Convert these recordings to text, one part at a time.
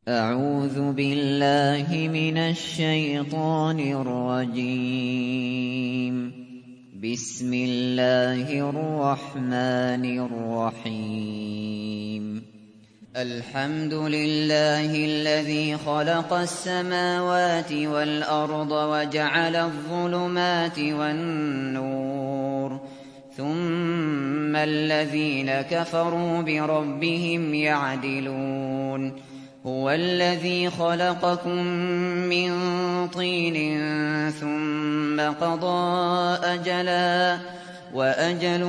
أعوذ بالله من الشيطان الرجيم. بسم الله الرحمن الرحيم. الحمد لله الذي خلق السماوات والأرض وجعل الظلمات والنور، ثم الذين كفروا بربهم يعدلون. هو الذي خلقكم من طين ثم قضى أجلا وأجل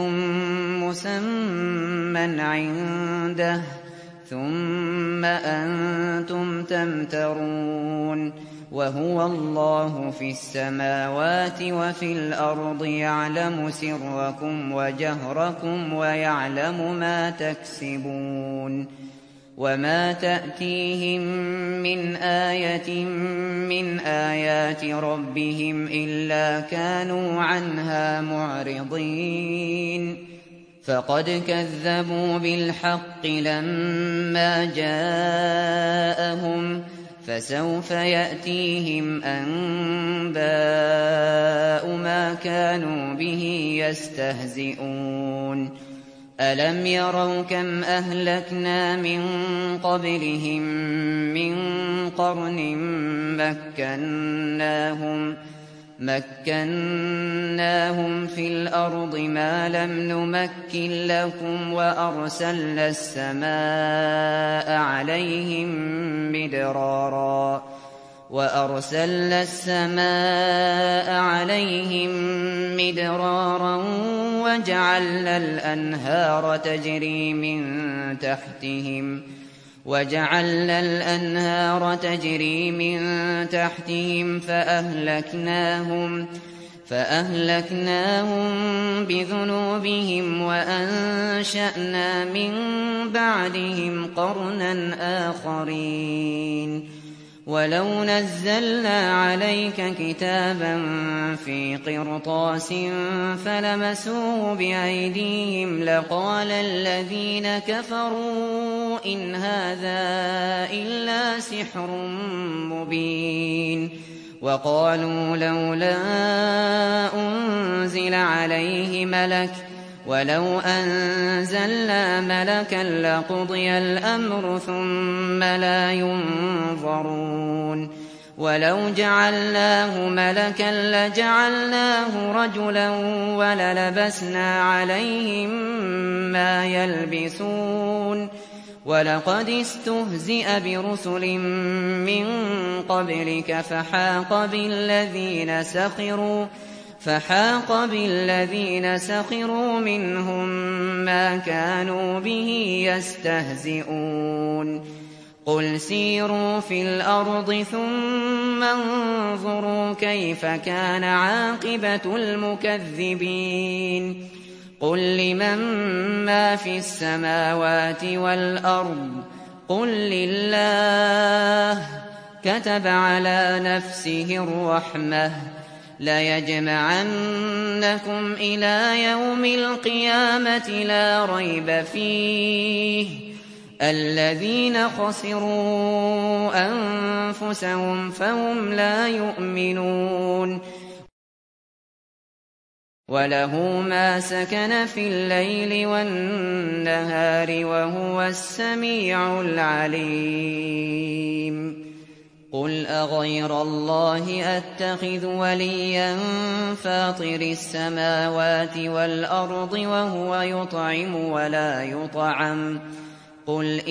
مسمى عنده ثم أنتم تمترون. وهو الله في السماوات وفي الأرض يعلم سركم وجهركم ويعلم ما تكسبون. وما تأتيهم من آية من آيات ربهم إلا كانوا عنها معرضين. فقد كذبوا بالحق لما جاءهم، فسوف يأتيهم أنباء ما كانوا به يستهزئون. ألم يروا كم أهلكنا من قبلهم من قرن مكناهم في الأرض ما لم نمكن لكم، وأرسلنا السماء عليهم مدرارا وجعلنا الأنهار تجري من تحتهم فأهلكناهم بذنوبهم وأنشأنا من بعدهم قرنا آخرين. ولو نزلنا عليك كتابا في قرطاس فلمسوه بأيديهم لقال الذين كفروا إن هذا إلا سحر مبين. وقالوا لولا أنزل عليه ملك، ولو أنزلنا ملكا لقضي الأمر ثم لا ينظرون. ولو جعلناه ملكا لجعلناه رجلا وللبسنا عليهم ما يلبسون. ولقد استهزئ برسل من قبلك فحاق بالذين سخروا منهم ما كانوا به يستهزئون. قل سيروا في الأرض ثم انظروا كيف كان عاقبة المكذبين. قل لمن ما في السماوات والأرض قل لله. كتب على نفسه الرحمة ليجمعنكم إلى يوم القيامة لا ريب فيه. الذين خسروا أنفسهم فهم لا يؤمنون. وله ما سكن في الليل والنهار وهو السميع العليم. قل أغير الله أتخذ وليا فاطر السماوات والأرض وهو يطعم ولا يطعم. قل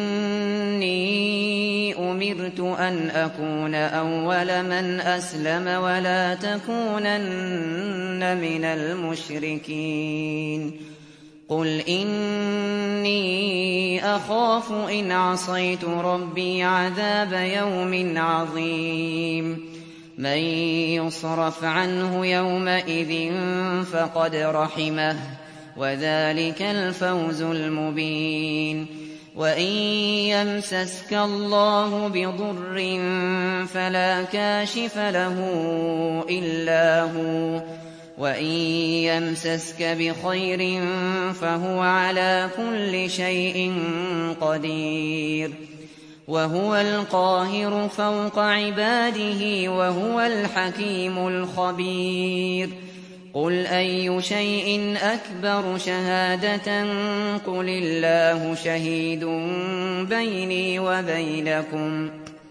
إني أمرت أن أكون أول من أسلم ولا تكونن من المشركين. قل إني أخاف إن عصيت ربي عذاب يوم عظيم. من يصرف عنه يومئذ فقد رحمه وذلك الفوز المبين. وإن يمسسك الله بضر فلا كاشف له إلا هو، وإن يمسسك بخير فهو على كل شيء قدير. وهو القاهر فوق عباده وهو الحكيم الخبير قل أي شيء أكبر شهادة قل الله شهيد بيني وبينكم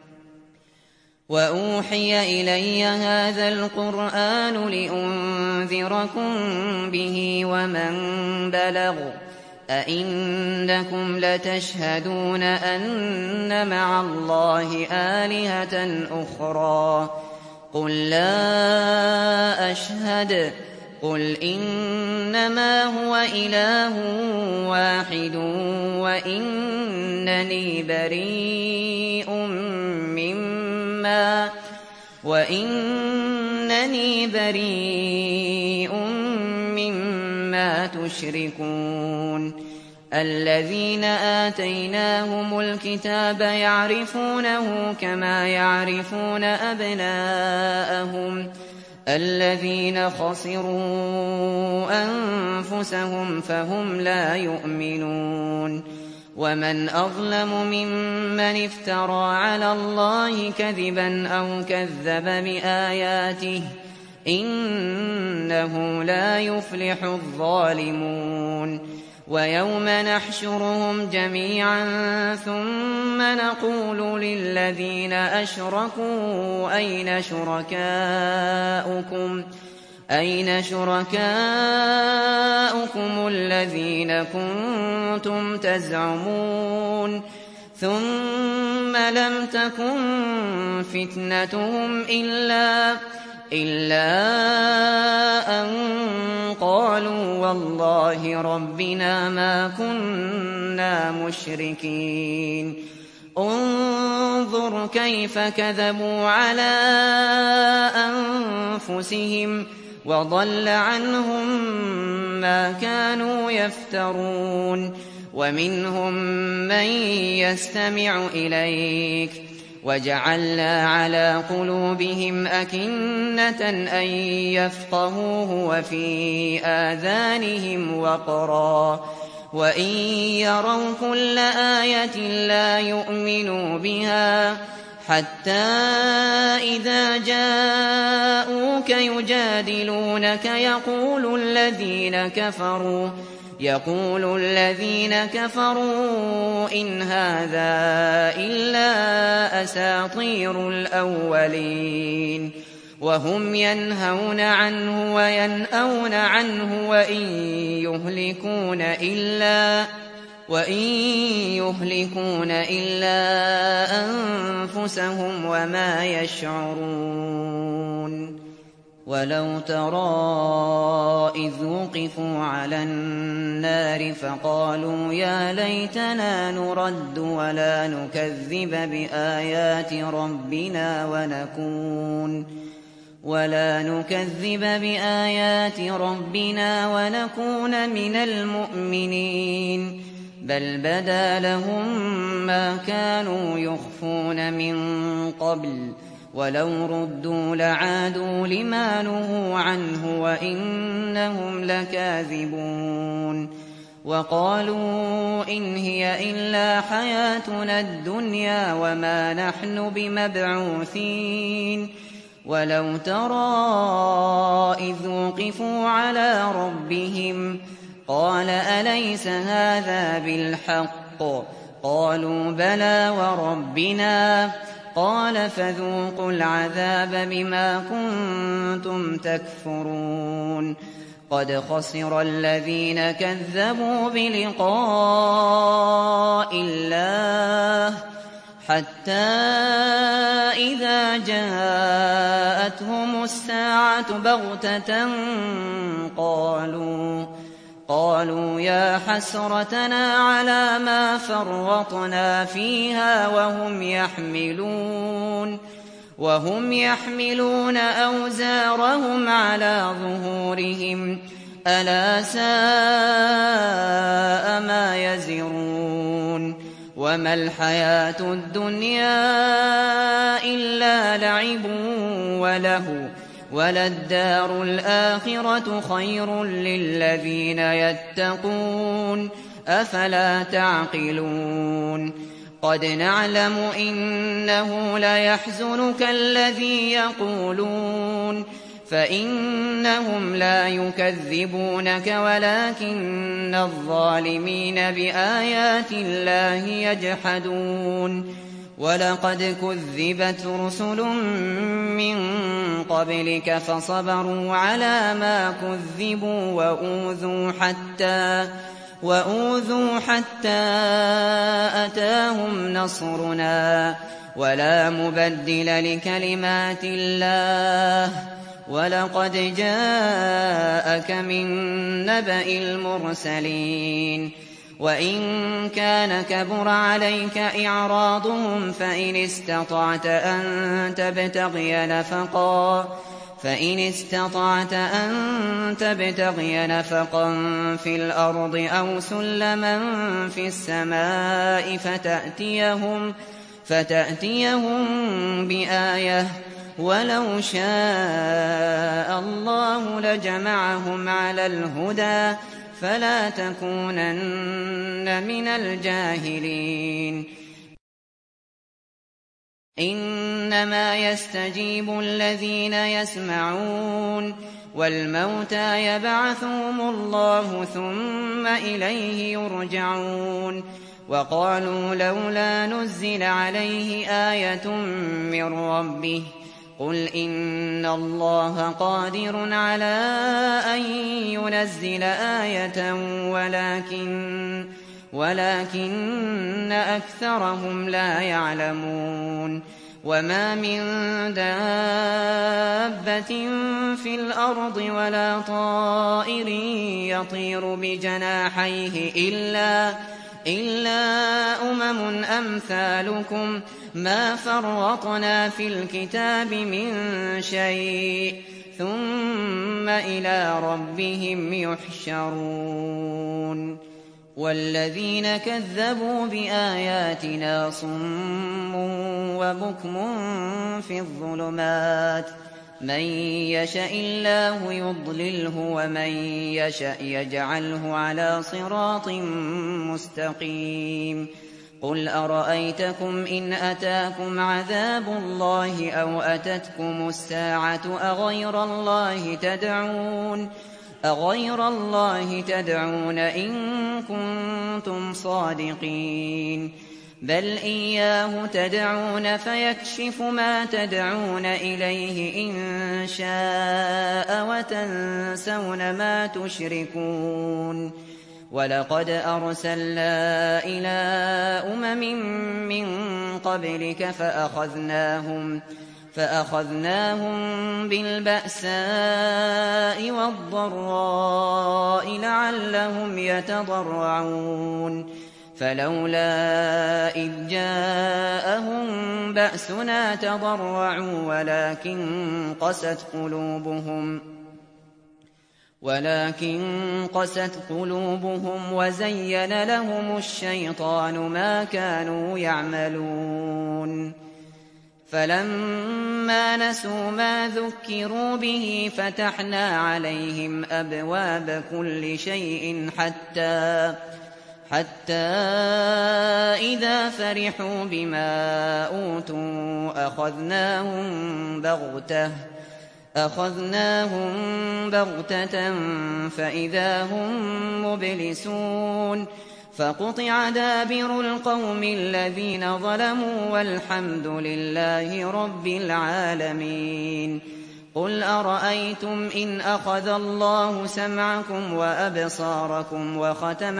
وأوحي إلي هذا القرآن لأنذركم به ومن بلغ أئنكم لتشهدون أن مع الله آلهة أخرى قل لا أشهد قل إنما هو إله واحد وإنني بريء مما تشركون الذين آتيناهم الكتاب يعرفونه كما يعرفون أبناءهم الذين خسروا أنفسهم فهم لا يؤمنون ومن أظلم ممن افترى على الله كذبا أو كذب بآياته إنه لا يفلح الظالمون ويوم نحشرهم جميعا ثم نقول للذين أشركوا أين شركاؤكم الذين كنتم تزعمون ثم لم تكن فتنتهم إلا أن قالوا والله ربنا ما كنا مشركين انظر كيف كذبوا على أنفسهم وضل عنهم ما كانوا يفترون ومنهم من يستمع إليك وجعلنا على قلوبهم أكنة أن يفقهوه وفي آذانهم وقرا وإن يروا كل آية لا يؤمنوا بها حتى إذا جاءوك يجادلونك يقول الذين كفروا إن هذا إلا أساطير الأولين وهم ينهون عنه وينأون عنه وإن يهلكون إلا أنفسهم وما يشعرون ولو ترى إذ وقفوا على النار فقالوا يا ليتنا نرد ولا نكذب بآيات ربنا ونكون من المؤمنين بل بدا لهم ما كانوا يخفون من قبل ولو ردوا لعادوا لما نهوا عنه وإنهم لكاذبون وقالوا إن هي إلا حياتنا الدنيا وما نحن بمبعوثين ولو ترى إذ وقفوا على ربهم قال أليس هذا بالحق قالوا بلى وربنا قال فذوقوا العذاب بما كنتم تكفرون قد خسر الذين كذبوا بلقاء الله حتى إذا جاءتهم الساعة بغتة قالوا يا حسرتنا على ما فرطنا فيها وهم يحملون أوزارهم على ظهورهم ألا ساء ما يزرون وما الحياة الدنيا إلا لعب وله وللدار الآخرة خير للذين يتقون أفلا تعقلون قد نعلم إنه ليحزنك الذي يقولون فإنهم لا يكذبونك ولكن الظالمين بآيات الله يجحدون ولقد كذبت رسل من قبلك فصبروا على ما كذبوا وأوذوا حتى أتاهم نصرنا ولا مبدل لكلمات الله ولقد جاءك من نبأ المرسلين وإن كان كبر عليك إعراضهم فإن استطعت أن تبتغي نفقا في الأرض أو سلما في السماء فتأتيهم بآية ولو شاء الله لجمعهم على الهدى فلا تكونن من الجاهلين إنما يستجيب الذين يسمعون والموتى يبعثهم الله ثم إليه يرجعون وقالوا لولا نزل عليه آية من ربه قل إن الله قادر على أن ينزل آية ولكن أكثرهم لا يعلمون وما من دابة في الأرض ولا طائر يطير بجناحيه إلا أمم أمثالكم ما فرطنا في الكتاب من شيء ثم إلى ربهم يحشرون والذين كذبوا بآياتنا صم وبكم في الظلمات من يشاء الله يضلله ومن يشاء يجعله على صراط مستقيم قل أرأيتكم إن أتاكم عذاب الله أو أتتكم الساعة أغير الله تدعون إن كنتم صادقين بل إياه تدعون فيكشف ما تدعون إليه إن شاء وتنسون ما تشركون ولقد أرسلنا إلى أمم من قبلك فأخذناهم بالبأساء والضراء لعلهم يتضرعون فلولا إذ جاءهم بأسنا تضرعوا ولكن قست قلوبهم وزين لهم الشيطان ما كانوا يعملون فلما نسوا ما ذكروا به فتحنا عليهم أبواب كل شيء حتى إذا فرحوا بما أوتوا أخذناهم بغتة فإذا هم مبلسون فقطع دابر القوم الذين ظلموا والحمد لله رب العالمين قل أرأيتم إن أخذ الله سمعكم وأبصاركم وختم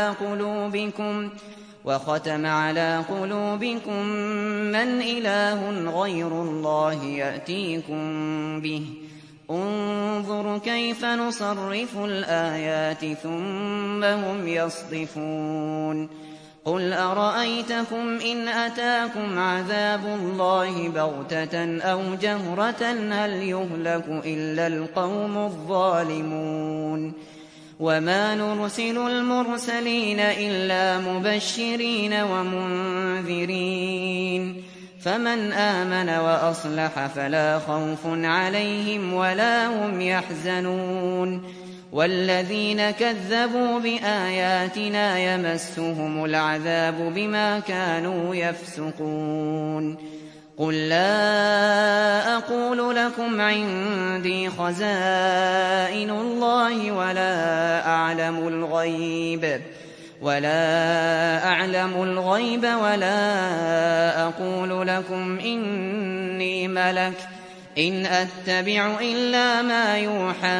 على قلوبكم من إله غير الله يأتيكم به انظر كيف نصرف الآيات ثم هم يصدفون قل أرأيتكم إن أتاكم عذاب الله بغتة أو جهرة هل يهلك إلا القوم الظالمون وما نرسل المرسلين إلا مبشرين ومنذرين فمن آمن وأصلح فلا خوف عليهم ولا هم يحزنون والذين كذبوا بآياتنا يمسهم العذاب بما كانوا يفسقون قل لا أقول لكم عندي خزائن الله ولا أعلم الغيب ولا أقول لكم إني ملك إن أتبع إلا ما يوحى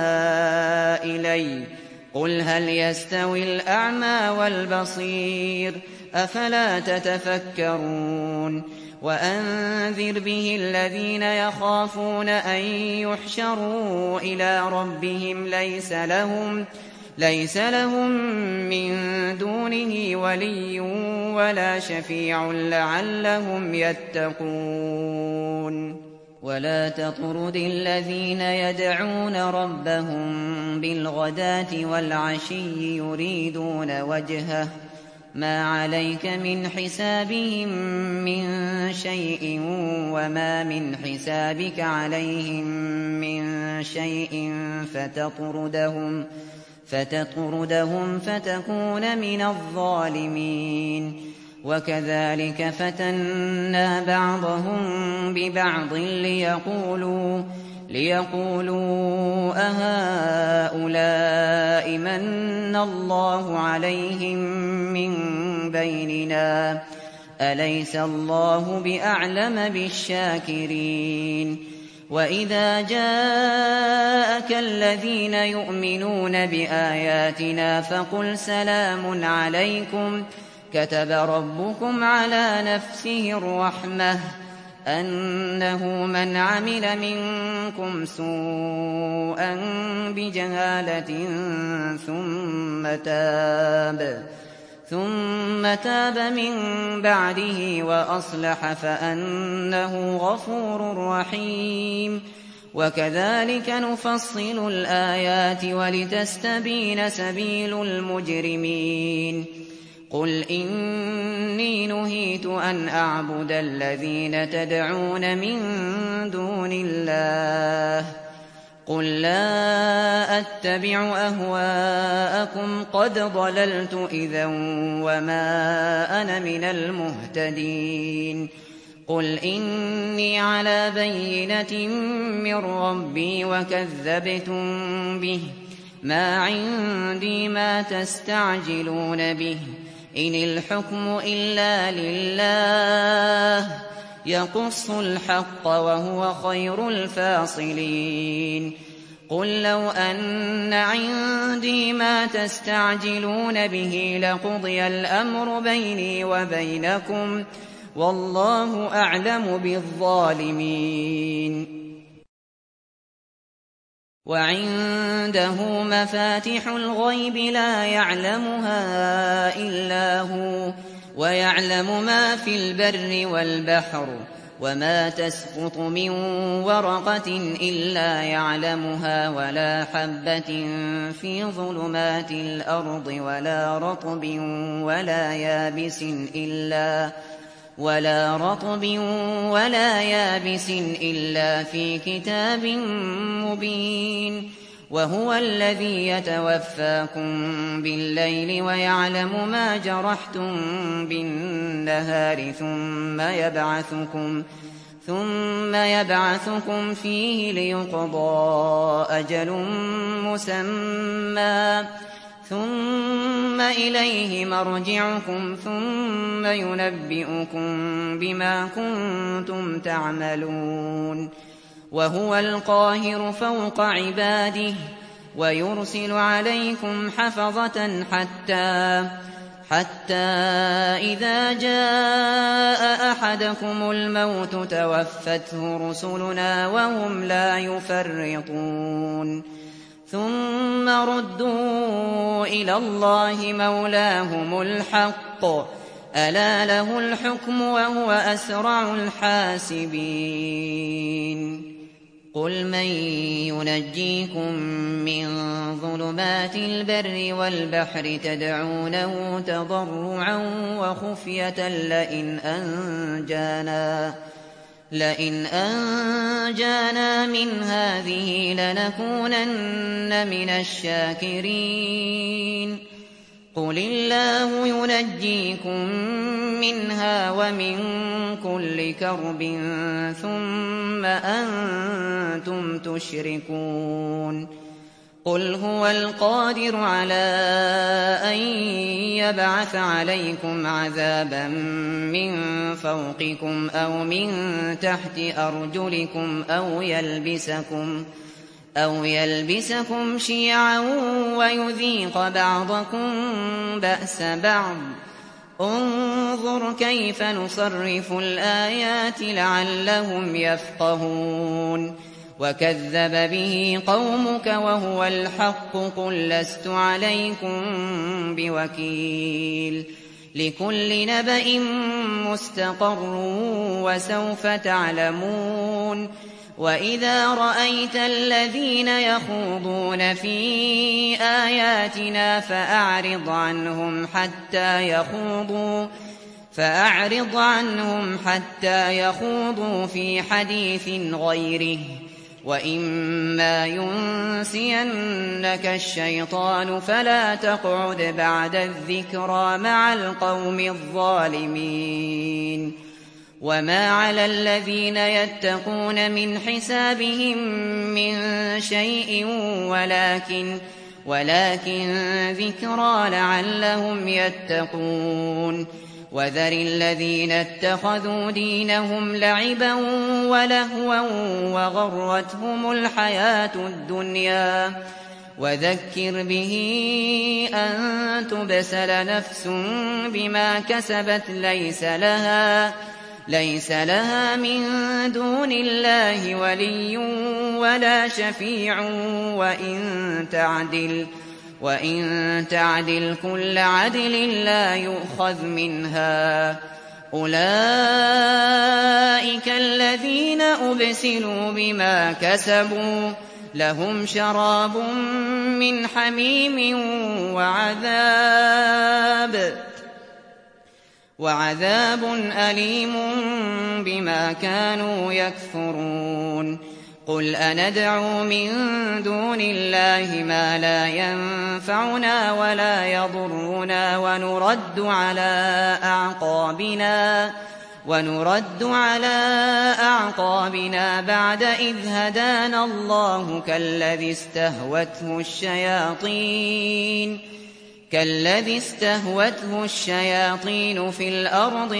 إلي قل هل يستوي الأعمى والبصير أفلا تتفكرون وأنذر به الذين يخافون أن يحشروا إلى ربهم ليس لهم من دونه ولي ولا شفيع لعلهم يتقون ولا تطرد الذين يدعون ربهم بالغداة والعشي يريدون وجهه ما عليك من حسابهم من شيء وما من حسابك عليهم من شيء فتطردهم فتكون من الظالمين وكذلك فتنا بعضهم ببعض ليقولوا أهؤلاء من الله عليهم من بيننا أليس الله بأعلم بالشاكرين وإذا جاءك الذين يؤمنون بآياتنا فقل سلام عليكم كتب ربكم على نفسه الرحمة أنه من عمل منكم سوءا بجهالة ثم تاب من بعده وأصلح فأنه غفور رحيم وكذلك نفصل الآيات ولتستبين سبيل المجرمين قل إني نهيت أن أعبد الذين تدعون من دون الله قل لا أتبع أهواءكم قد ضللت إذا وما أنا من المهتدين قل إني على بينة من ربي وكذبتم به ما عندي ما تستعجلون به إن الحكم إلا لله يقص الحق وهو خير الفاصلين قل لو أن عندي ما تستعجلون به لقضي الأمر بيني وبينكم والله أعلم بالظالمين وعنده مفاتح الغيب لا يعلمها إلا هو ويعلم ما في البر والبحر وما تسقط من ورقة إلا يعلمها ولا حبة في ظلمات الأرض ولا رطب ولا يابس إلا في كتاب مبين وهو الذي يتوفاكم بالليل ويعلم ما جرحتم بالنهار ثم يبعثكم فيه ليقضى أجل مسمى ثم إليه مرجعكم ثم ينبئكم بما كنتم تعملون وهو القاهر فوق عباده ويرسل عليكم حفظة حتى إذا جاء أحدكم الموت توفته رسلنا وهم لا يفرطون ثم ردوا إلى الله مولاهم الحق ألا له الحكم وهو أسرع الحاسبين قل من ينجيكم من ظلمات البر والبحر تدعونه تضرعا وخفية لئن أنجانا من هذه لنكونن من الشاكرين قل الله ينجيكم منها ومن كل كرب ثم أنتم تشركون قل هو القادر على أن يبعث عليكم عذابا من فوقكم أو من تحت أرجلكم أو يلبسكم شيعا ويذيق بعضكم بأس بعض انظر كيف نصرف الآيات لعلهم يفقهون وكذب به قومك وهو الحق قل لست عليكم بوكيل لكل نبأ مستقر وسوف تعلمون وإذا رأيت الذين يخوضون في آياتنا فأعرض عنهم حتى يخوضوا في حديث غيره وإما ينسينك الشيطان فلا تقعد بعد الذكرى مع القوم الظالمين وما على الذين يتقون من حسابهم من شيء ولكن ذكرى لعلهم يتقون وذر الذين اتخذوا دينهم لعبا ولهوا وغرتهم الحياة الدنيا وذكر به أن تبسل نفس بما كسبت ليس لها من دون الله ولي ولا شفيع وإن تعدل كل عدل لا يؤخذ منها أولئك الذين أبسلوا بما كسبوا لهم شراب من حميم وعذاب أليم بما كانوا يكفرون قل أندعو من دون الله ما لا ينفعنا ولا يضرنا ونرد على أعقابنا بعد إذ هدانا الله كالذي استهوته الشياطين في الأرض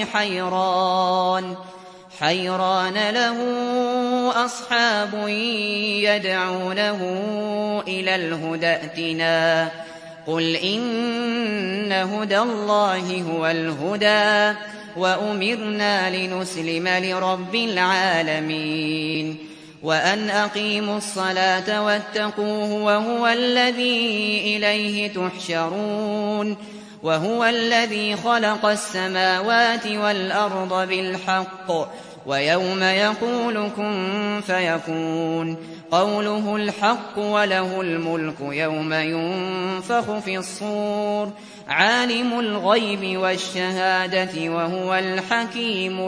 حيران له أصحاب يدعونه إلى الهدى ائتنا قل إن هدى الله هو الهدى وأمرنا لنسلم لرب العالمين وأن أقيموا الصلاة واتقوه وهو الذي إليه تحشرون وهو الذي خلق السماوات والأرض بالحق ويوم يقول كن فيكون قوله الحق وله الملك يوم ينفخ في الصور عالم الغيب والشهادة وهو الحكيم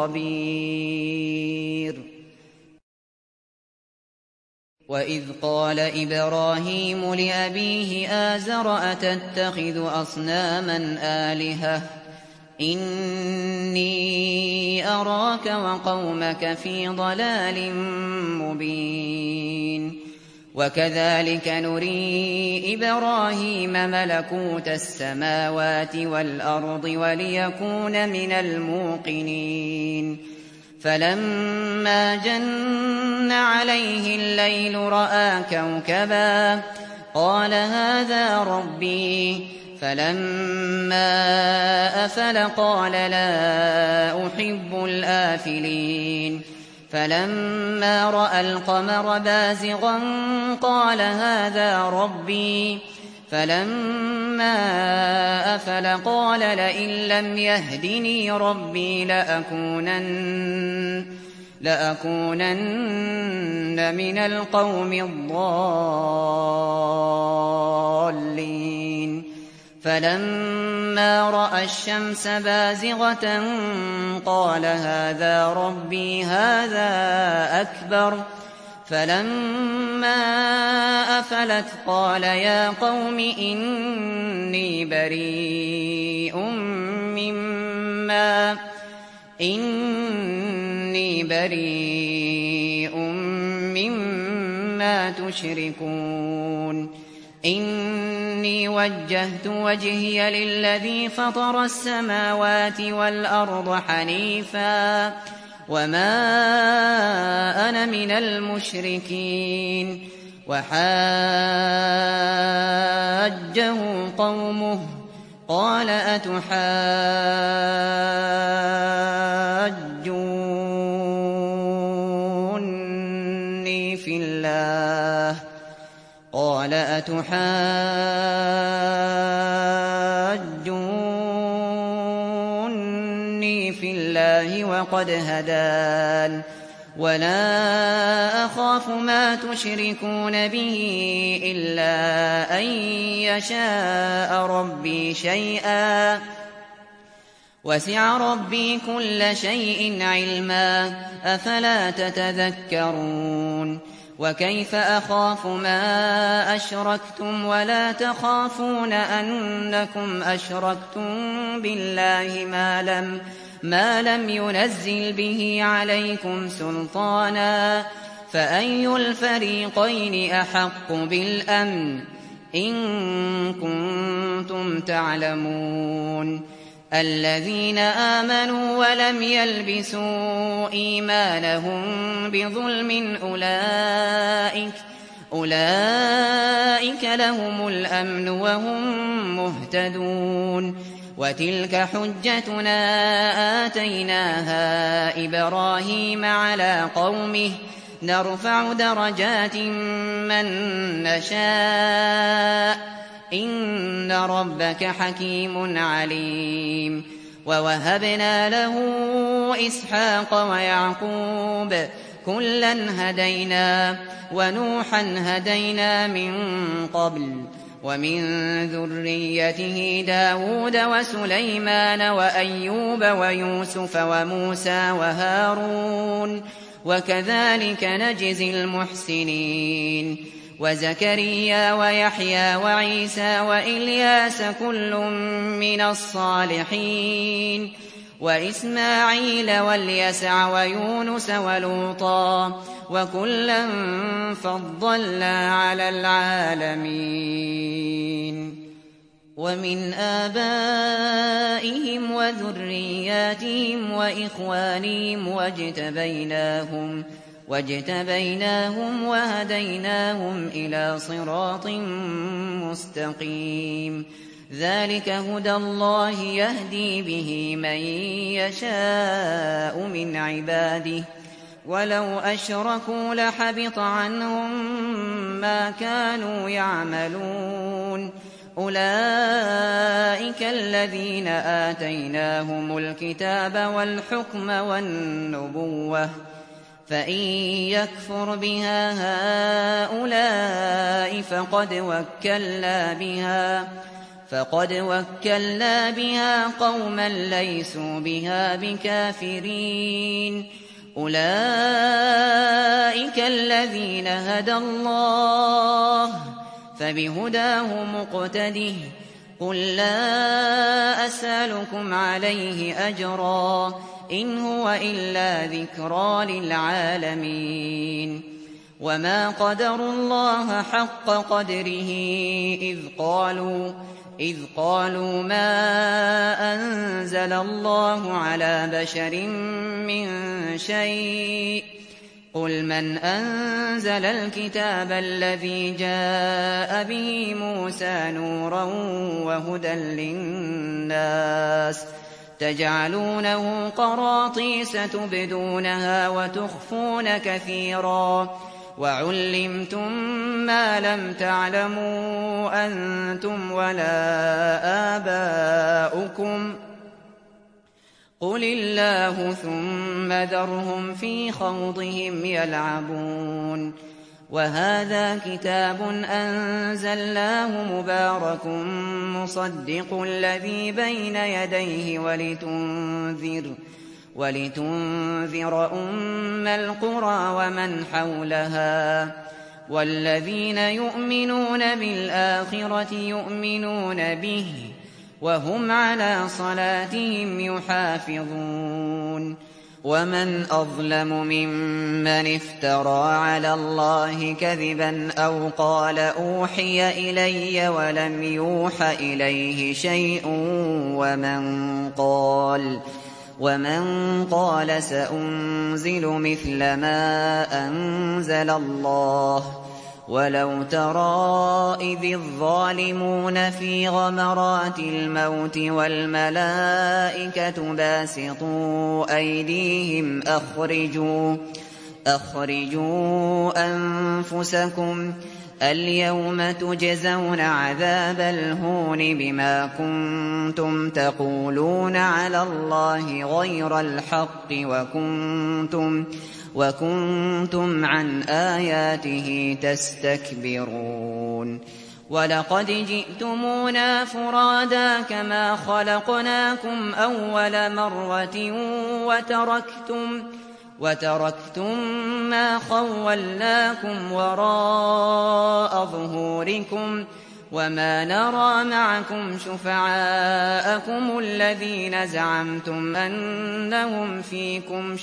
الخبير وإذ قال إبراهيم لأبيه آزر أتتخذ أصناما آلهة إني أراك وقومك في ضلال مبين وكذلك نري إبراهيم ملكوت السماوات والأرض وليكون من الموقنين فلما جن عليه الليل رأى كوكبا قال هذا ربي فلما أفل قال لا أحب الآفلين فلما رأى القمر بازغا قال هذا ربي فلما أفل قال لئن لم يهدني ربي لأكونن من القوم الضالين فلما رأى الشمس بازغة قال هذا ربي هذا أكبر فلما أفلت قال يا قوم إني بريء مما تشركون إني وجهت وجهي للذي فطر السماوات والأرض حنيفا وما أنا من المشركين وحاجه قومه قال أتحاجوني في الله وقد هدان ولا أخاف ما تشركون به إلا أن يشاء ربي شيئا وسع ربي كل شيء علما أفلا تتذكرون وكيف أخاف ما أشركتم ولا تخافون أنكم أشركتم بالله ما لم ينزل به عليكم سلطانا فأي الفريقين أحق بالأمن إن كنتم تعلمون الذين آمنوا ولم يلبسوا إيمانهم بظلم أولئك لهم الأمن وهم مهتدون وتلك حجتنا آتيناها إبراهيم على قومه نرفع درجات من نشاء إن ربك حكيم عليم ووهبنا له إسحاق ويعقوب كلا هدينا ونوحا هدينا من قبل ومن ذريته داود وسليمان وأيوب ويوسف وموسى وهارون وكذلك نجزي المحسنين وزكريا ويحيى وعيسى وإلياس كل من الصالحين وإسماعيل واليسع ويونس ولوطا وكلا فضلنا على العالمين ومن آبائهم وذرياتهم وإخوانهم واجتبيناهم وهديناهم إلى صراط مستقيم ذلك هدى الله يهدي به من يشاء من عباده ولو أشركوا لحبط عنهم ما كانوا يعملون أولئك الذين آتيناهم الكتاب والحكم والنبوة فإن يكفر بها هؤلاء فقد وكلنا بها قوما ليسوا بها بكافرين أولئك الذين هدى الله فبهداه مقتده قل لا أسألكم عليه أجرا إن هو إلا ذكرى للعالمين وما قدروا الله حق قدره إذ قالوا ما أنزل الله على بشر من شيء قل من أنزل الكتاب الذي جاء به موسى نورا وهدى للناس تجعلونه قراطيس تبدونها وتخفون كثيرا وعلمتم ما لم تعلموا أنتم ولا آباؤكم قل الله ثم ذرهم في خوضهم يلعبون وهذا كتاب أنزلناه مبارك مصدق الذي بين يديه ولتنذر أم القرى ومن حولها والذين يؤمنون بالآخرة يؤمنون به وهم على صلاتهم يحافظون ومن أظلم ممن افترى على الله كذبا أو قال أوحي إلي ولم يوح إليه شيء ومن قال سأنزل مثل ما أنزل الله ولو ترى إذ الظالمون في غمرات الموت والملائكة باسطوا أيديهم أخرجوا أنفسكم اليوم تجزون عذاب الهون بما كنتم تقولون على الله غير الحق وكنتم عن آياته تستكبرون ولقد جئتمونا فرادا كما خلقناكم أول مرة وتركتم ما خولناكم وراء ظهوركم وما نرى معكم شفعاءكم الذين زعمتم أنهم فيكم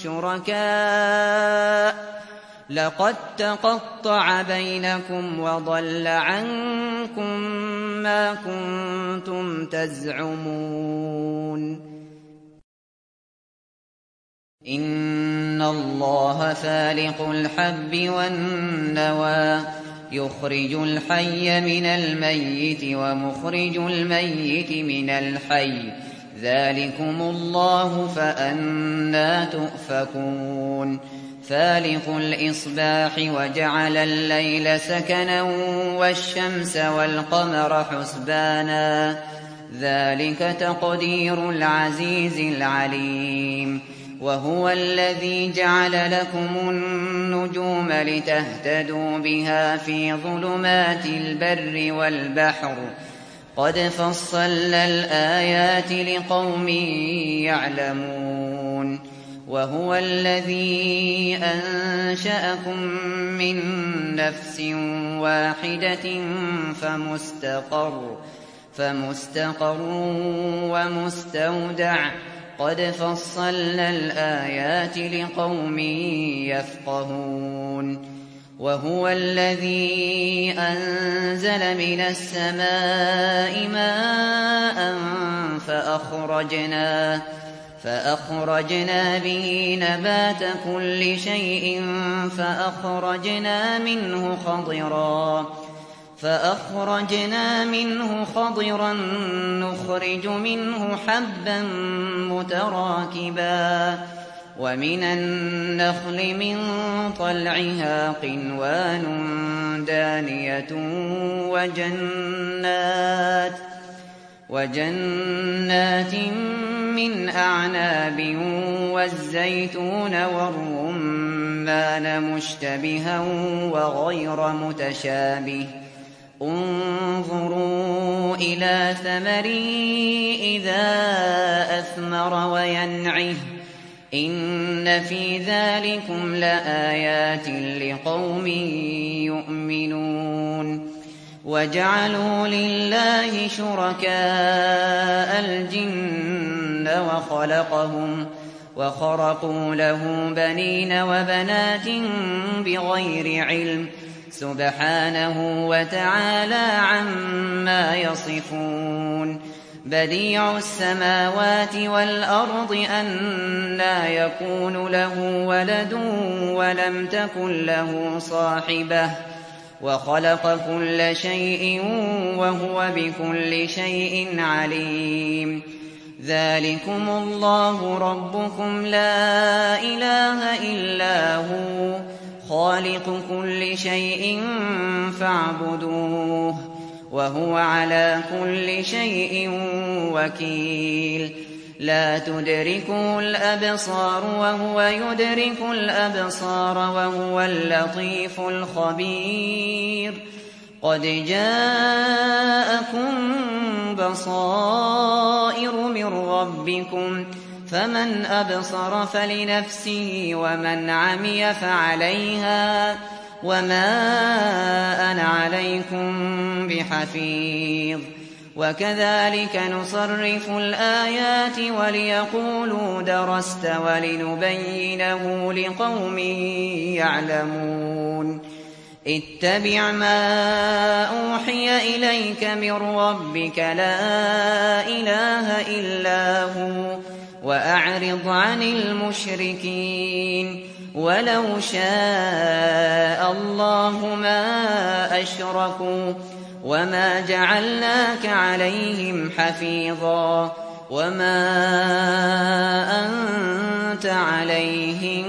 شركاء لقد تقطع بينكم وضل عنكم ما كنتم تزعمون إن الله فالق الحب والنوى يخرج الحي من الميت ومخرج الميت من الحي ذلكم الله فأنى تؤفكون فالق الإصباح وجعل الليل سكنا والشمس والقمر حسبانا ذلك تقدير العزيز العليم وهو الذي جعل لكم النجوم لتهتدوا بها في ظلمات البر والبحر قد فصلنا الآيات لقوم يعلمون وهو الذي أنشأكم من نفس واحدة فمستقر ومستودع قد فصلنا الآيات لقوم يفقهون وهو الذي أنزل من السماء ماء فأخرجنا به نبات كل شيء فأخرجنا منه خضرا نخرج منه حبا متراكبا ومن النخل من طلعها قنوان دانية وجنات من أعناب والزيتون والرمان مشتبها وغير متشابه انظروا إلى ثمره إذا أثمر وينعه إن في ذلكم لآيات لقوم يؤمنون وجعلوا لله شركاء الجن وخرقوا له بنين وبنات بغير علم سبحانه وتعالى عما يصفون بديع السماوات والأرض أنى يكون له ولد ولم تكن له صاحبة وخلق كل شيء وهو بكل شيء عليم ذلكم الله ربكم لا إله إلا هو خالق كل شيء فاعبدوه وهو على كل شيء وكيل لا تدركه الأبصار وهو يدرك الأبصار وهو اللطيف الخبير قد جاءكم بصائر من ربكم فمن أبصر فلنفسه ومن عمي فعليها وما أنا عليكم بحفيظ وكذلك نصرف الآيات وليقولوا درست ولنبينه لقوم يعلمون اتبع ما أوحي إليك من ربك لا إله إلا هو وأعرض عن المشركين ولو شاء الله ما أشركوا وما جعلناك عليهم حفيظا وما أنت عليهم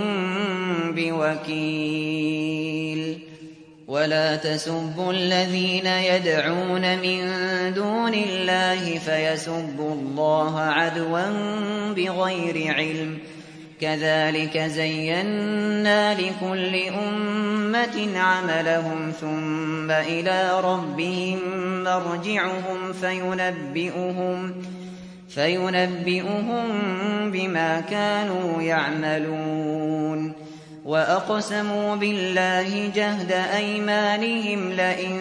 بوكيل ولا تسبوا الذين يدعون من دون الله فيسبوا الله عدوا بغير علم كذلك زينا لكل أمة عملهم ثم إلى ربهم مرجعهم فينبئهم بما كانوا يعملون وأقسموا بالله جهد أيمانهم لئن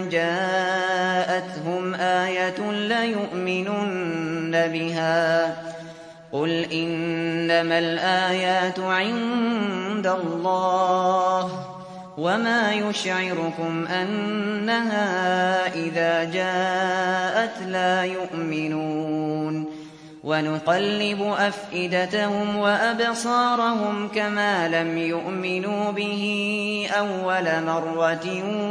جاءتهم آية ليؤمنن بها قل إنما الآيات عند الله وما يشعركم أنها إذا جاءت لا يؤمنون ونقلب أفئدتهم وأبصارهم كما لم يؤمنوا به أول مرة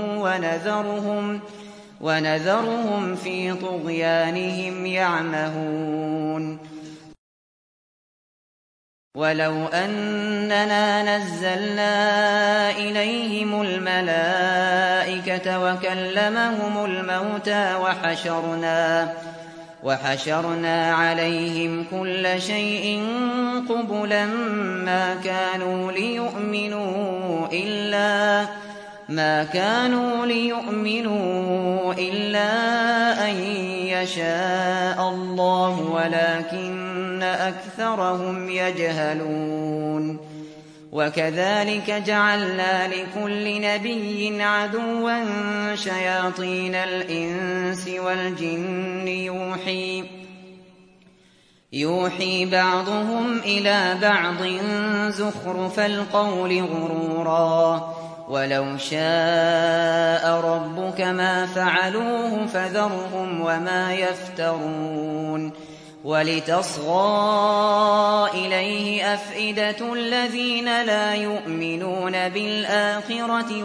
ونذرهم في طغيانهم يعمهون ولو أننا نزلنا إليهم الملائكة وكلمهم الموتى وحشرنا عليهم كل شيء قبلا ما كانوا ليؤمنوا إلا أن يشاء الله ولكن أكثرهم يجهلون وكذلك جعلنا لكل نبي عدوا شياطين الإنس والجن يوحي بعضهم إلى بعض زخرف القول غرورا ولو شاء ربك ما فعلوه فذرهم وما يفترون ولتصغى إليه أفئدة الذين لا يؤمنون بالآخرة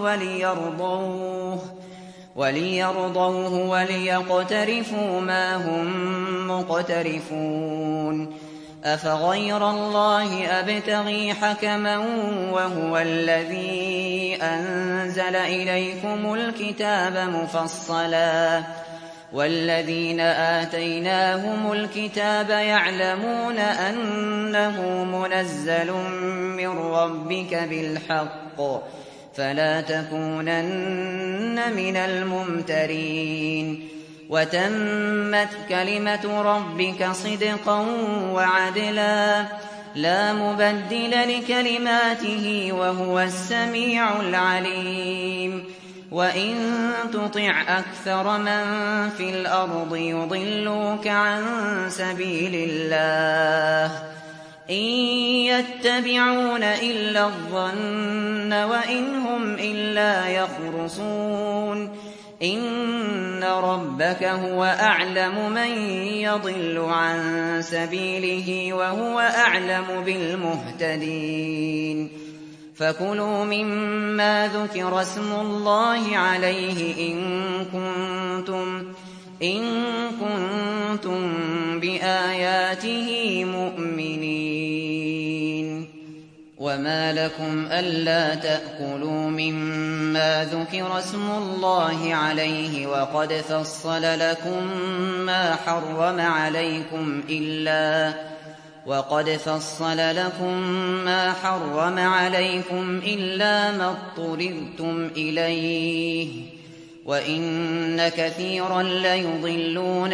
وليرضوه وليقترفوا ما هم مقترفون أفغير الله أبتغي حكما وهو الذي أنزل إليكم الكتاب مفصلا والذين آتيناهم الكتاب يعلمون أنه منزل من ربك بالحق فلا تكونن من الممترين وتمت كلمة ربك صدقا وعدلا لا مبدل لكلماته وهو السميع العليم وإن تطع أكثر من في الأرض يضلوك عن سبيل الله إن يتبعون إلا الظن وإن هم إلا يخرصون إن ربك هو أعلم من يضل عن سبيله وهو أعلم بالمهتدين فكلوا مما ذكر اسم الله عليه إن كنتم بآياته مؤمنين وما لكم ألا تأكلوا مما ذكر اسم الله عليه وقد فصل لكم ما حرم عليكم وقد فصل لكم ما حرم عليكم إلا ما اضطررتم إليه وإن كثيرا ليضلون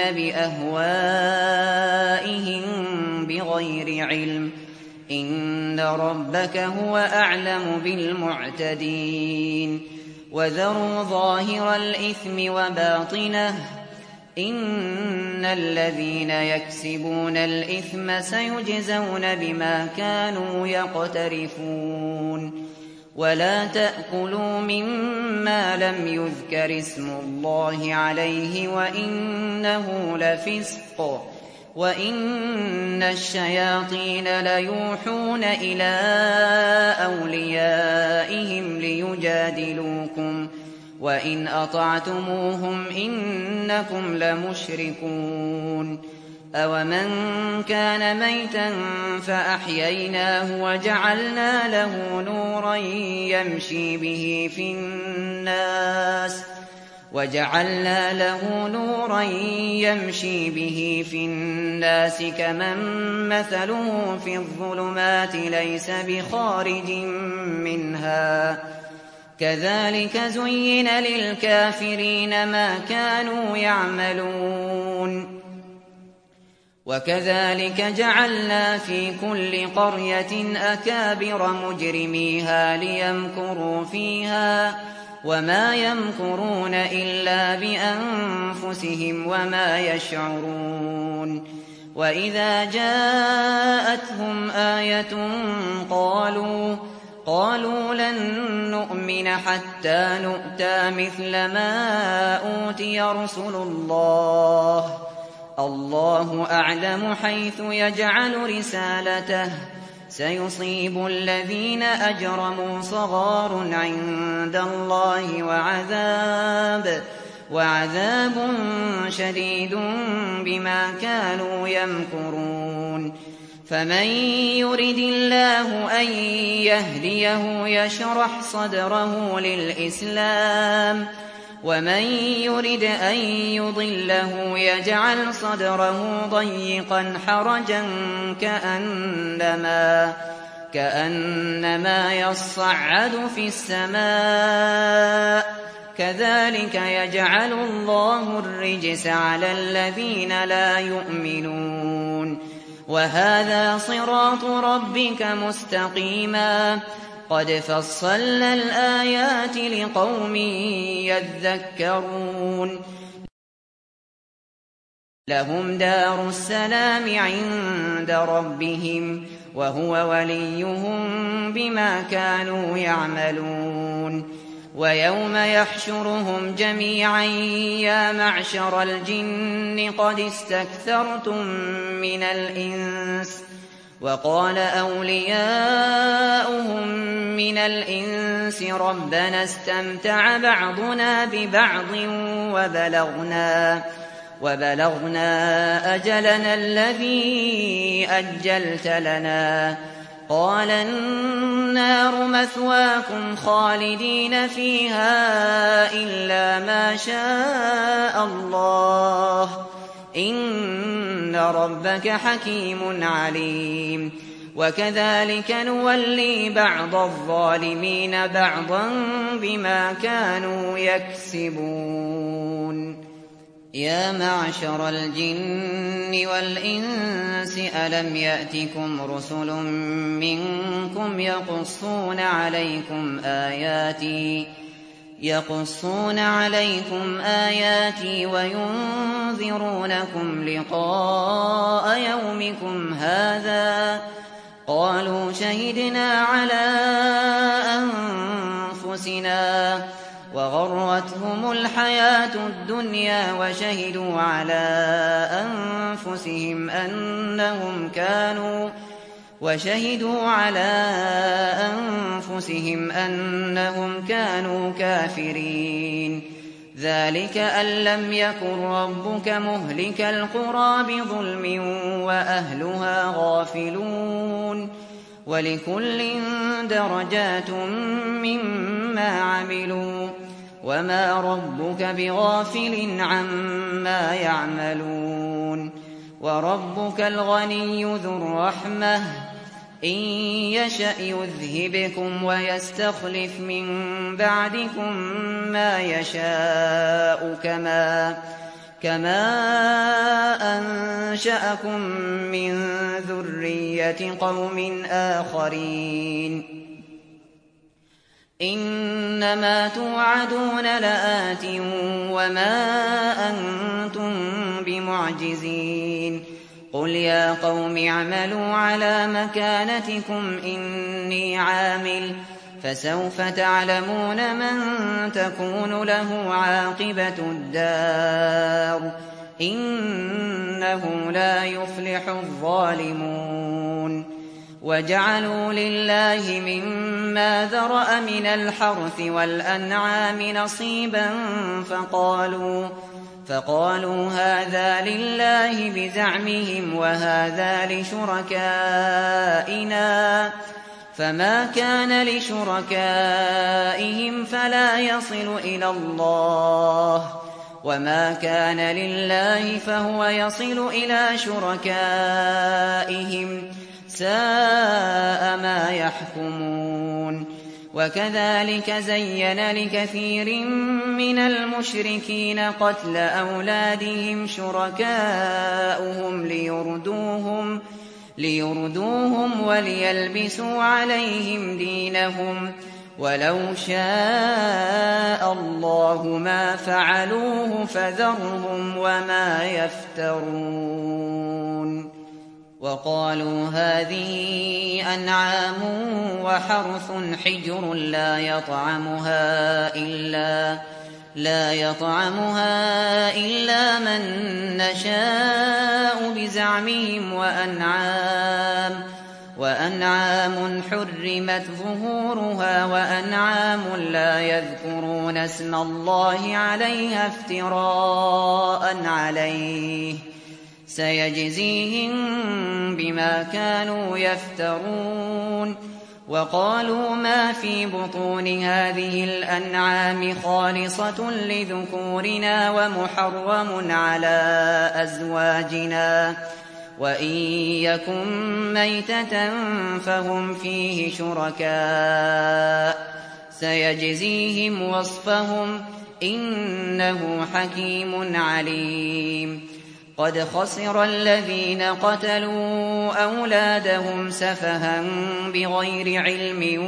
بأهوائهم بغير علم إن ربك هو أعلم بالمعتدين وذروا ظاهر الإثم وباطنه إن الذين يكسبون الإثم سيجزون بما كانوا يقترفون ولا تأكلوا مما لم يذكر اسم الله عليه وإنه لفسق وإن الشياطين ليوحون إلى أوليائهم ليجادلوكم وإن أطعتموهم إنكم لمشركون أومن كان ميتا فأحييناه وجعلنا له نورا يمشي به في الناس كمن مثله في الظلمات ليس بخارج منها كذلك زين للكافرين ما كانوا يعملون وكذلك جعلنا في كل قرية أكابر مجرميها ليمكروا فيها وما يمكرون إلا بأنفسهم وما يشعرون وإذا جاءتهم آية قالوا لن نؤمن حتى نؤتى مثل ما أوتي رسل الله أعلم حيث يجعل رسالته سيصيب الذين أجرموا صغار عند الله وعذاب شديد بما كانوا يمكرون فمن يرد الله أن يهديه يشرح صدره للإسلام ومن يرد أن يضله يجعل صدره ضيقا حرجا كأنما يصعد في السماء كذلك يجعل الله الرجس على الذين لا يؤمنون وهذا صراط ربك مستقيما قد فصلنا الآيات لقوم يذكرون لهم دار السلام عند ربهم وهو وليهم بما كانوا يعملون ويوم يحشرهم جميعا يا معشر الجن قد استكثرتم من الإنس وقال أولياؤهم من الإنس ربنا استمتع بعضنا ببعض وبلغنا أجلنا الذي أجلت لنا قال النار مثواكم خالدين فيها إلا ما شاء الله إن ربك حكيم عليم وكذلك نولي بعض الظالمين بعضا بما كانوا يكسبون يا معشر الجن والإنس ألم يأتكم رسل منكم يقصون عليكم آياتي وينذرونكم لقاء يومكم هذا قالوا شهدنا على أنفسنا وغرتهم الحياة الدنيا وشهدوا على أنفسهم أنهم كانوا كافرين ذلك أن لم يكن ربك مهلك القرى بظلم وأهلها غافلون ولكل درجات مما عملوا وما ربك بغافل عما يعملون وربك الغني ذو الرحمة إن يشأ يذهبكم ويستخلف من بعدكم ما يشاء كما أنشأكم من ذرية قوم آخرين إنما توعدون لآت وما أنتم بمعجزين قل يا قوم اعملوا على مكانتكم إني عامل فسوف تعلمون من تكون له عاقبة الدار إنه لا يفلح الظالمون وجعلوا لله مما ذرأ من الحرث والأنعام نصيبا فقالوا هذا لله بزعمهم وهذا لشركائنا فما كان لشركائهم فلا يصل إلى الله وما كان لله فهو يصل إلى شركائهم ساء ما يحكمون وكذلك زين لكثير من المشركين قتل أولادهم شركاؤهم ليردوهم وليلبسوا عليهم دينهم ولو شاء الله ما فعلوه فذرهم وما يفترون وقالوا هذه أنعام وحرث حجر لا يطعمها إلا من نشاء بزعمهم وأنعام حرمت ظهورها وأنعام لا يذكرون اسم الله عليها افتراء عليه سيجزيهم بما كانوا يفترون وقالوا ما في بطون هذه الأنعام خالصة لذكورنا ومحرم على أزواجنا وإن يكن ميتة فهم فيه شركاء سيجزيهم وصفهم إنه حكيم عليم قد خسر الذين قتلوا أولادهم سفها بغير علم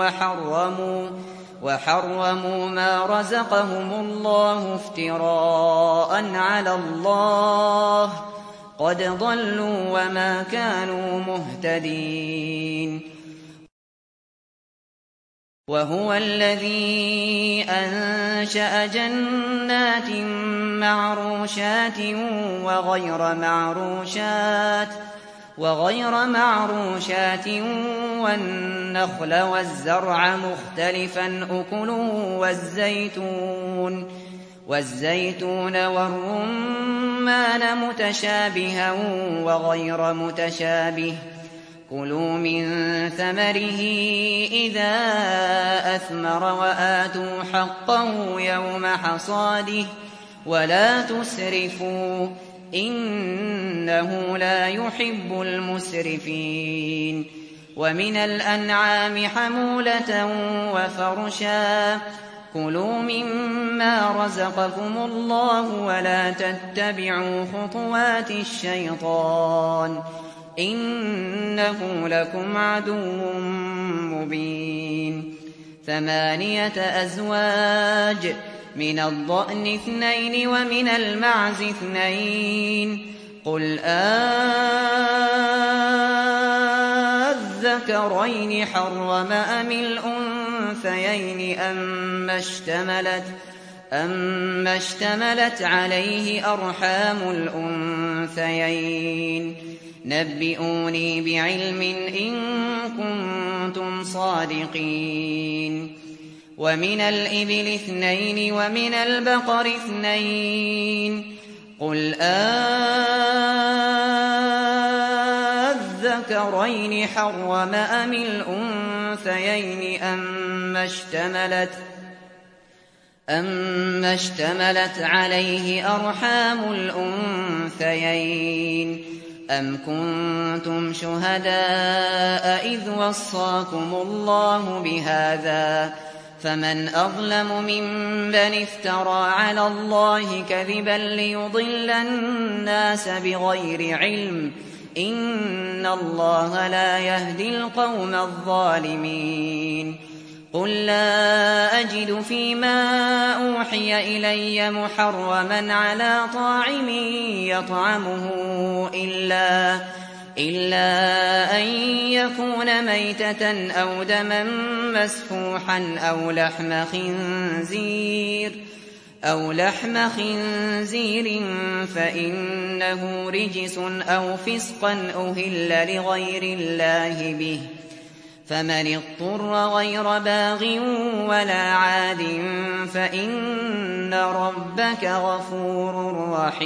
وحرموا ما رزقهم الله افتراء على الله قد ضلوا وما كانوا مهتدين وهو الذي أنشأ جنات معروشات وغير معروشات والنخل والزرع مختلفا أكله والزيتون والرمان متشابها وغير متشابه كلوا من ثمره إذا أثمر وآتوا حقه يوم حصاده ولا تسرفوا إنه لا يحب المسرفين ومن الأنعام حمولة وفرشا كلوا مما رزقكم الله ولا تتبعوا خطوات الشيطان إنه لكم عدو مبين 8 أزواج من الضأن 2 ومن المعز 2 قل أذكرين حرم أم الأنثيين أما اشتملت عليه أرحام الأنثيين نبئوني بعلم إن كنتم صادقين ومن الإبل 2 ومن البقر 2 قل أذكرين حرم أم أَمَّا اشْتَمَلَتْ عَلَيْهِ أَرْحَامُ الْأُنثَيَيْنِ أَمْ كُنتُمْ شُهَدَاءَ إِذْ وَصَّاكُمُ اللَّهُ بِهَٰذَا ۚ فَمَنْ أَظْلَمُ مِمَّنِ افْتَرَىٰ عَلَى اللَّهِ كَذِبًا لِّيُضِلَّ النَّاسَ بِغَيْرِ عِلْمٍ ۗ إِنَّ اللَّهَ لَا يَهْدِي الْقَوْمَ الظَّالِمِينَ قُل لَّا أَجِدُ فِيمَا أُوحِيَ إِلَيَّ مُحَرَّمًا عَلَىٰ طَاعِمٍ يَطْعَمُهُ إِلَّا أَن يَكُونَ مَيْتَةً أَوْ دَمًا مَّسْفُوحًا أَوْ لَحْمَ خِنزِيرٍ فَإِنَّهُ رِجْسٌ أَوْ فِسْقًا أُهِلَّ لِغَيْرِ اللَّهِ بِهِ ۚ فَمَنِ اضْطُرَّ غَيْرَ بَاغٍ وَلَا عَادٍ فَإِنَّ رَبَّكَ غَفُورٌ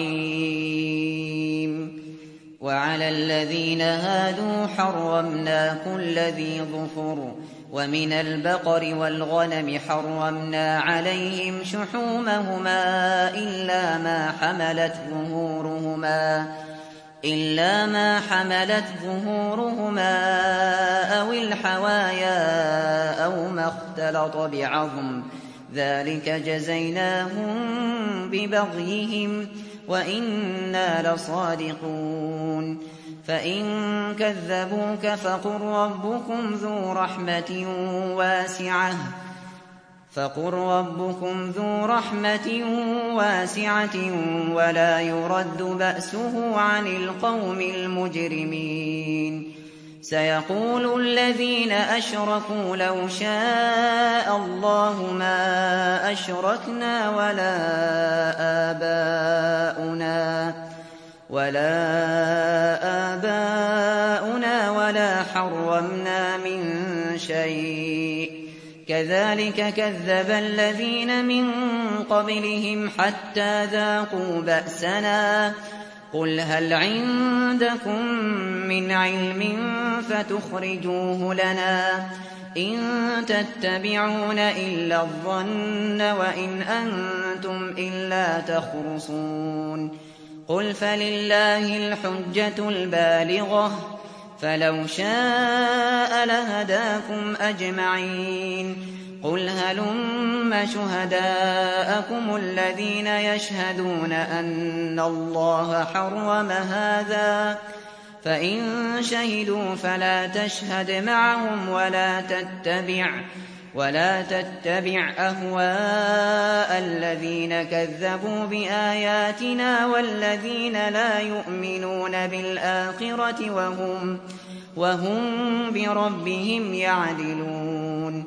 رَّحِيمٌ وَعَلَى الَّذِينَ هَادُوا حَرَّمْنَا كُلَّ ذِي ظُفُرٍ ۖ وَمِنَ الْبَقَرِ وَالْغَنَمِ حَرَّمْنَا عَلَيْهِمْ شُحُومَهُمَا إِلَّا مَا حَمَلَتْ ظُهُورُهُمَا أَوِ الْحَوَايَا أَوْ مَا اخْتَلَطَ بِعَظْمٍ ۚ ذَٰلِكَ جَزَيْنَاهُم بِبَغْيِهِمْ ۖ وَإِنَّا لَصَادِقُونَ فَإِن كَذَّبُوكَ فَقُل رَّبُّكُمْ ذُو رَحْمَةٍ وَاسِعَةٍ وَلَا يُرَدُّ بَأْسُهُ عَنِ الْقَوْمِ الْمُجْرِمِينَ سَيَقُولُ الَّذِينَ أَشْرَكُوا لَوْ شَاءَ اللَّهُ مَا أَشْرَكْنَا وَلَا آبَاؤُنَا وَلَا حَرَّمْنَا مِن شَيْءٍ ۚ كَذَٰلِكَ كَذَّبَ الَّذِينَ مِن قَبْلِهِمْ حَتَّىٰ ذَاقُوا بَأْسَنَا ۗ قُلْ هَلْ عِندَكُم مِّنْ عِلْمٍ فَتُخْرِجُوهُ لَنَا ۖ إِن تَتَّبِعُونَ إِلَّا الظَّنَّ وَإِنْ أَنتُمْ إِلَّا تَخْرُصُونَ قُلْ فَلِلَّهِ الْحُجَّةُ الْبَالِغَةُ ۖ فَلَوْ شَاءَ لَهَدَاكُمْ أَجْمَعِينَ قُلْ هَلُمَّ شُهَدَاءَكُمُ الَّذِينَ يَشْهَدُونَ أَنَّ اللَّهَ حَرَّمَ هَٰذَا ۖ فَإِن شَهِدُوا فَلَا تَشْهَدْ مَعَهُمْ وَلَا تَتَّبِعْ أَهْوَاءَ الَّذِينَ كَذَّبُوا بِآيَاتِنَا وَالَّذِينَ لَا يُؤْمِنُونَ بِالْآخِرَةِ وَهُم بِرَبِّهِمْ يَعْدِلُونَ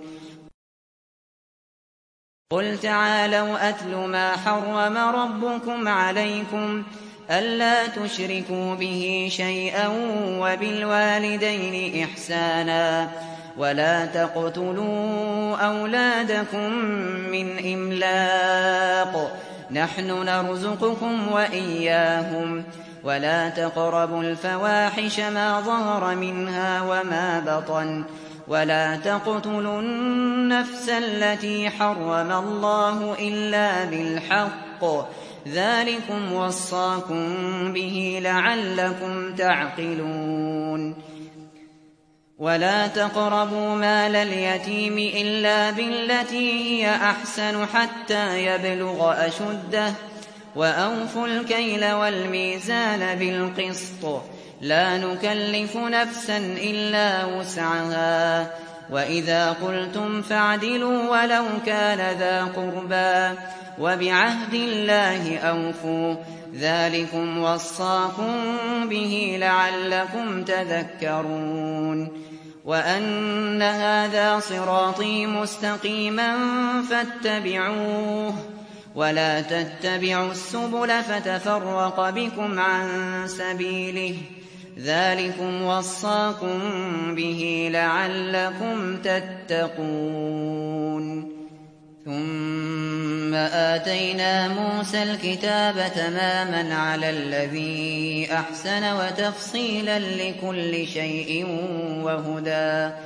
قُلْ تَعَالَوْا أَتْلُ مَا حَرَّمَ رَبُّكُمْ عَلَيْكُمْ أَلَّا تُشْرِكُوا بِهِ شَيْئًا وَبِالْوَالِدَيْنِ إِحْسَانًا وَلَا تَقْتُلُوا أَوْلَادَكُم مِّنْ إِمْلَاقٍ ۖ نَّحْنُ نَرْزُقُكُمْ وَإِيَّاهُمْ ۖ وَلَا تَقْرَبُوا الْفَوَاحِشَ مَا ظَهَرَ مِنْهَا وَمَا بَطَنَ ۖ وَلَا تَقْتُلُوا النَّفْسَ الَّتِي حَرَّمَ اللَّهُ إِلَّا بِالْحَقِّ ۚ ذَٰلِكُمْ وَصَّاكُم بِهِ لَعَلَّكُمْ تَعْقِلُونَ وَلَا تَقْرَبُوا مَالَ الْيَتِيمِ إِلَّا بِالَّتِي هِيَ أَحْسَنُ حَتَّىٰ يَبْلُغَ أَشُدَّهُ ۖ وَأَوْفُوا الْكَيْلَ وَالْمِيزَانَ بِالْقِسْطِ ۖ لَا نُكَلِّفُ نَفْسًا إِلَّا وُسْعَهَا ۖ وَإِذَا قُلْتُمْ فَاعْدِلُوا وَلَوْ كَانَ ذَا قُرْبَىٰ ۖ وَبِعَهْدِ اللَّهِ أَوْفُوا ۚ ذَٰلِكُمْ وَصَّاكُم بِهِ لَعَلَّكُمْ تَذَكَّرُونَ وَأَنَّ هَٰذَا صِرَاطِي مُسْتَقِيمًا فَاتَّبِعُوهُ ۖ وَلَا تَتَّبِعُوا السُّبُلَ فَتَفَرَّقَ بِكُمْ عَن سَبِيلِهِ ۚ ذَٰلِكُمْ وَصَّاكُم بِهِ لَعَلَّكُمْ تَتَّقُونَ ثُمَّ آتَيْنَا مُوسَى الْكِتَابَ تَمَامًا عَلَى الَّذِي أَحْسَنَ وَتَفْصِيلًا لِّكُلِّ شَيْءٍ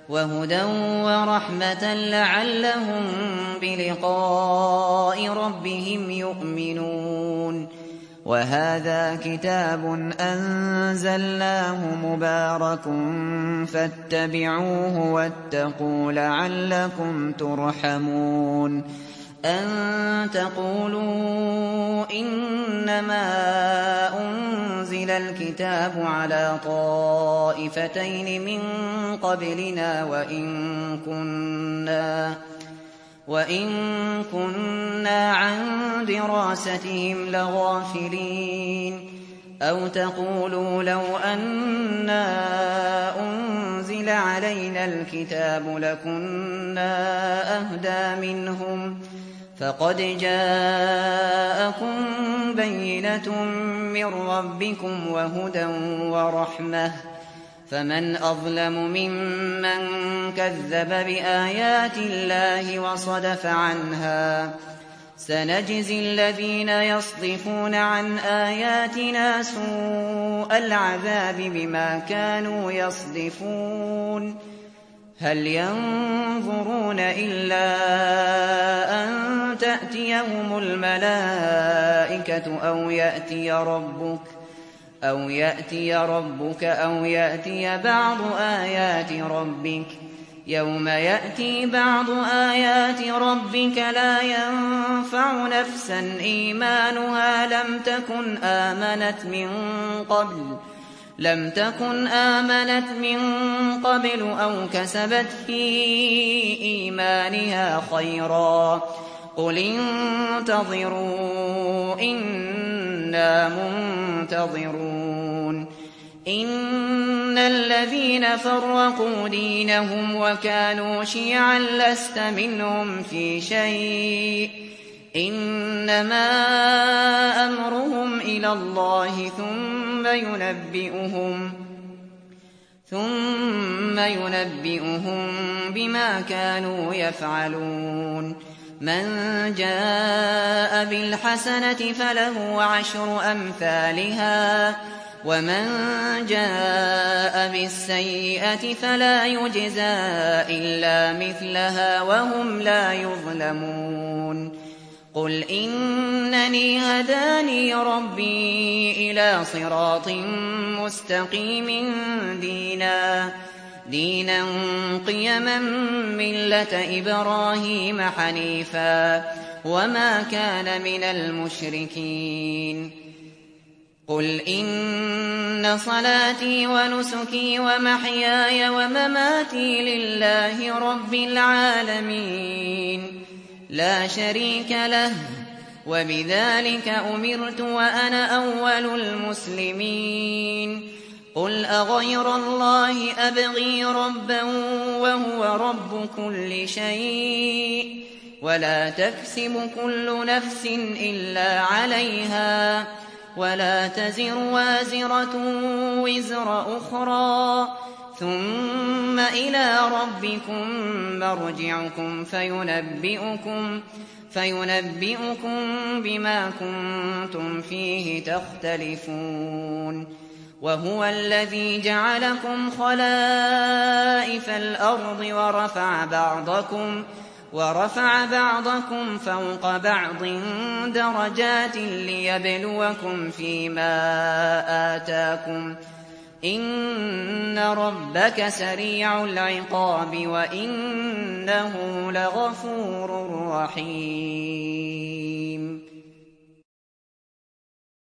وهدى ورحمة لعلهم بلقاء ربهم يؤمنون. وهذا كتاب أنزلناه مبارك فاتبعوه واتقوا لعلكم ترحمون. أن تقولوا إنما أنزل الكتاب على طائفتين من قبلنا وإن كنا عن دراستهم لغافلين. أو تقولوا لو أنا أنزل علينا الكتاب لكنا أهدى منهم فقد جاءكم بينة من ربكم وهدى ورحمة فمن أظلم ممن كذب بآيات الله وصدف عنها. سنجزي الذين يصدفون عن آياتنا سوء العذاب بما كانوا يصدفون. هل ينظرون إلا أن تأتيهم الملائكة أو يأتي ربك أو يأتي بعض آيات ربك. يوم يأتي بعض آيات ربك لا ينفع نفسا إيمانها لم تكن آمنت من قبل أو كسبت في إيمانها خيرا. قل انتظروا إنا منتظرون. إن الذين فرقوا دينهم وكانوا شيعا لست منهم في شيء إنما أمرهم إلى الله ثم ينبئهم بما كانوا يفعلون. من جاء بالحسنة فله 10 أمثالها ومن جاء بالسيئة فلا يجزى إلا مثلها وهم لا يظلمون. قل إنني هداني ربي إلى صراط مستقيم دينا قيما ملة إبراهيم حنيفا وما كان من المشركين. قل إن صلاتي ونسكي ومحياي ومماتي لله رب العالمين لا شريك له وبذلك أمرت وأنا أول المسلمين. قل أغير الله أبغي ربا وهو رب كل شيء ولا تكسب كل نفس إلا عليها ولا تزر وازرة وزر أخرى ثم إلى ربكم مرجعكم فينبئكم بما كنتم فيه تختلفون. وهو الذي جعلكم خلائف الأرض ورفع بعضكم فوق بعض درجات ليبلوكم فيما آتاكم إن ربك سريع العقاب وإنه لغفور رحيم.